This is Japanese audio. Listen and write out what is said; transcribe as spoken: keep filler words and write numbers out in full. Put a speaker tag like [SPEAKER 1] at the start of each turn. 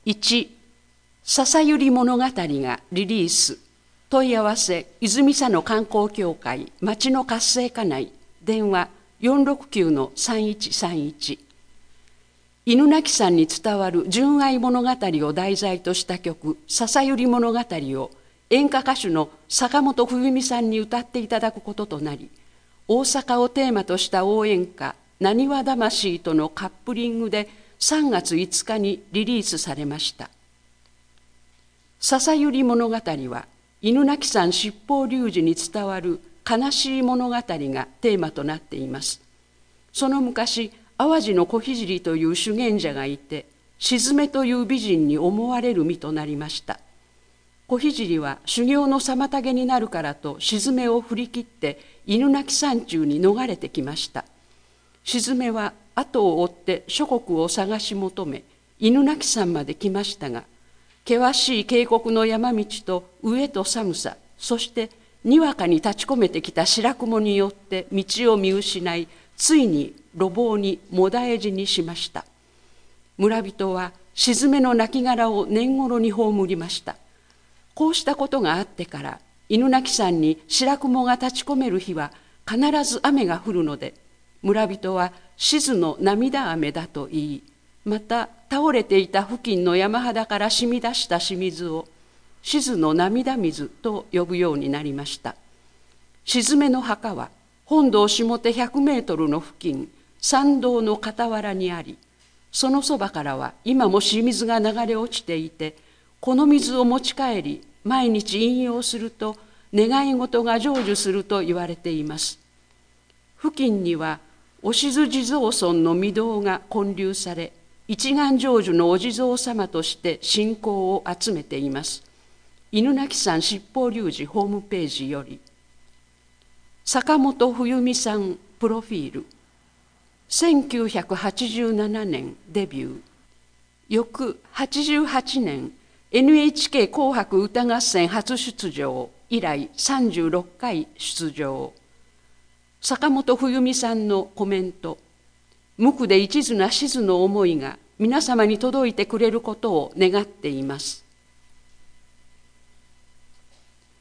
[SPEAKER 1] いち、笹百合物語がリリース。問い合わせ、泉佐野観光協会町の活性化内、電話 よんろくきゅうのさんいちさんいち。犬鳴山に伝わる純愛物語を題材とした曲、笹百合物語を演歌歌手の坂本冬美さんに歌っていただくこととなり、大阪をテーマとした応援歌、なにわ魂とのカップリングでさんがついつかにリリースされました。笹百合物語は、犬鳴山七宝龍寺に伝わる悲しい物語がテーマとなっています。その昔、淡路の小聖という修験者がいて、静めという美人に思われる身となりました。小聖は修行の妨げになるからと静めを振り切って犬鳴山中に逃れてきました。静めは後を追って諸国を探し求め、犬鳴山まで来ましたが、険しい渓谷の山道と飢えと寒さ、そしてにわかに立ち込めてきた白雲によって道を見失い、ついに路傍にもだえ死にしました。村人は静めの亡骸を年頃に葬りました。こうしたことがあってから、犬鳴山に白雲が立ち込める日は必ず雨が降るので、村人は静の涙雨だと言い、また倒れていた付近の山肌から染み出した清水を静の涙水と呼ぶようになりました。静めの墓は本堂下手ひゃくメートルの付近、参道の傍らにあり、そのそばからは今も清水が流れ落ちていて、この水を持ち帰り毎日飲用すると願い事が成就すると言われています。付近にはおしず地蔵尊の御堂が建立され、一願成就のお地蔵様として信仰を集めています。犬鳴山七宝龍寺ホームページより。坂本冬美さんプロフィール。せんきゅうひゃくはちじゅうななねんデビュー。翌はちじゅうはちねん エヌエイチケー 紅白歌合戦初出場以来さんじゅうろっかい出場。坂本冬美さんのコメント。無垢で一途な静の思いが皆様に届いてくれることを願っています。